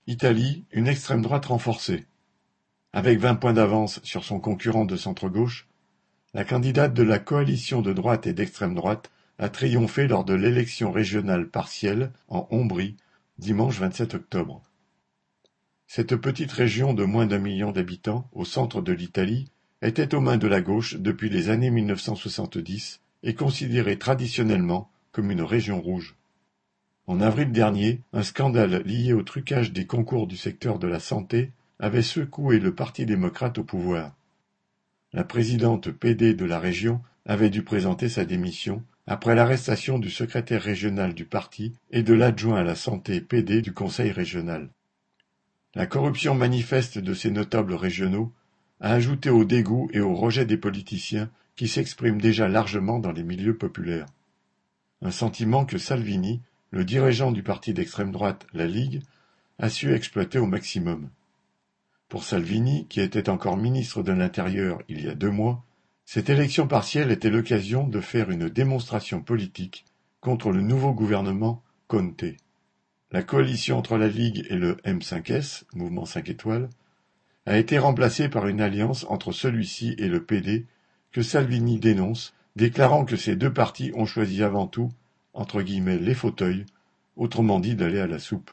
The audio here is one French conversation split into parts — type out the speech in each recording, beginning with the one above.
Italie, une extrême droite renforcée. Avec 20 points d'avance sur son concurrent de centre-gauche, la candidate de la coalition de droite et d'extrême droite a triomphé lors de l'élection régionale partielle en Ombrie, dimanche 27 octobre. Cette petite région de moins d'1 million d'habitants, au centre de l'Italie, était aux mains de la gauche depuis les années 1970 et considérée traditionnellement comme une région rouge. En avril dernier, un scandale lié au trucage des concours du secteur de la santé avait secoué le Parti démocrate au pouvoir. La présidente PD de la région avait dû présenter sa démission après l'arrestation du secrétaire régional du parti et de l'adjoint à la santé PD du conseil régional. La corruption manifeste de ces notables régionaux a ajouté au dégoût et au rejet des politiciens qui s'expriment déjà largement dans les milieux populaires. Un sentiment que Salvini, le dirigeant du parti d'extrême droite, la Ligue, a su exploiter au maximum. Pour Salvini, qui était encore ministre de l'Intérieur il y a 2 mois, cette élection partielle était l'occasion de faire une démonstration politique contre le nouveau gouvernement Conte. La coalition entre la Ligue et le M5S, Mouvement 5 étoiles, a été remplacée par une alliance entre celui-ci et le PD que Salvini dénonce, déclarant que ces 2 partis ont choisi avant tout entre guillemets les fauteuils, autrement dit d'aller à la soupe.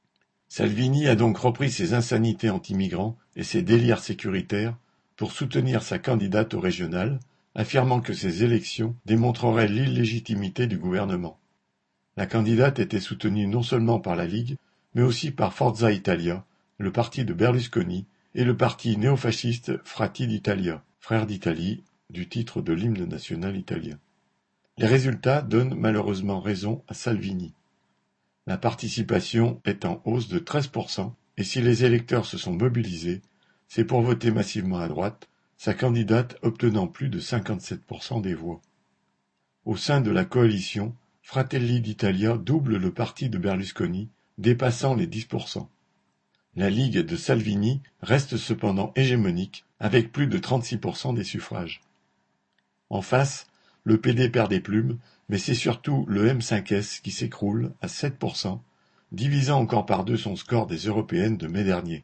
Salvini a donc repris ses insanités anti-migrants et ses délires sécuritaires pour soutenir sa candidate au régional, affirmant que ces élections démontreraient l'illégitimité du gouvernement. La candidate était soutenue non seulement par la Ligue, mais aussi par Forza Italia, le parti de Berlusconi, et le parti néofasciste Frati d'Italia, Frères d'Italie, du titre de l'hymne national italien. Les résultats donnent malheureusement raison à Salvini. La participation est en hausse de 13%, et si les électeurs se sont mobilisés, c'est pour voter massivement à droite, sa candidate obtenant plus de 57% des voix. Au sein de la coalition, Fratelli d'Italia double le parti de Berlusconi, dépassant les 10%. La Ligue de Salvini reste cependant hégémonique, avec plus de 36% des suffrages. En face, le PD perd des plumes, mais c'est surtout le M5S qui s'écroule à 7%, divisant encore par 2 son score des européennes de mai dernier.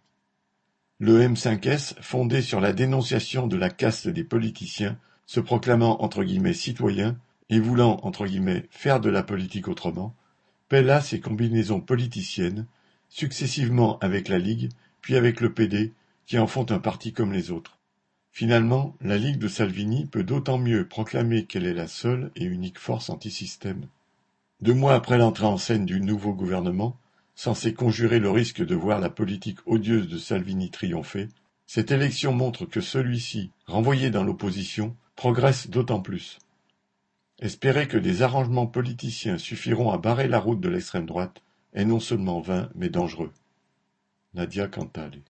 Le M5S, fondé sur la dénonciation de la caste des politiciens, se proclamant entre guillemets citoyen et voulant entre guillemets faire de la politique autrement, paie là ses combinaisons politiciennes, successivement avec la Ligue, puis avec le PD, qui en font un parti comme les autres. Finalement, la Ligue de Salvini peut d'autant mieux proclamer qu'elle est la seule et unique force anti-système. 2 mois après l'entrée en scène du nouveau gouvernement, censé conjurer le risque de voir la politique odieuse de Salvini triompher, cette élection montre que celui-ci, renvoyé dans l'opposition, progresse d'autant plus. Espérer que des arrangements politiciens suffiront à barrer la route de l'extrême droite est non seulement vain mais dangereux. Nadia Cantale.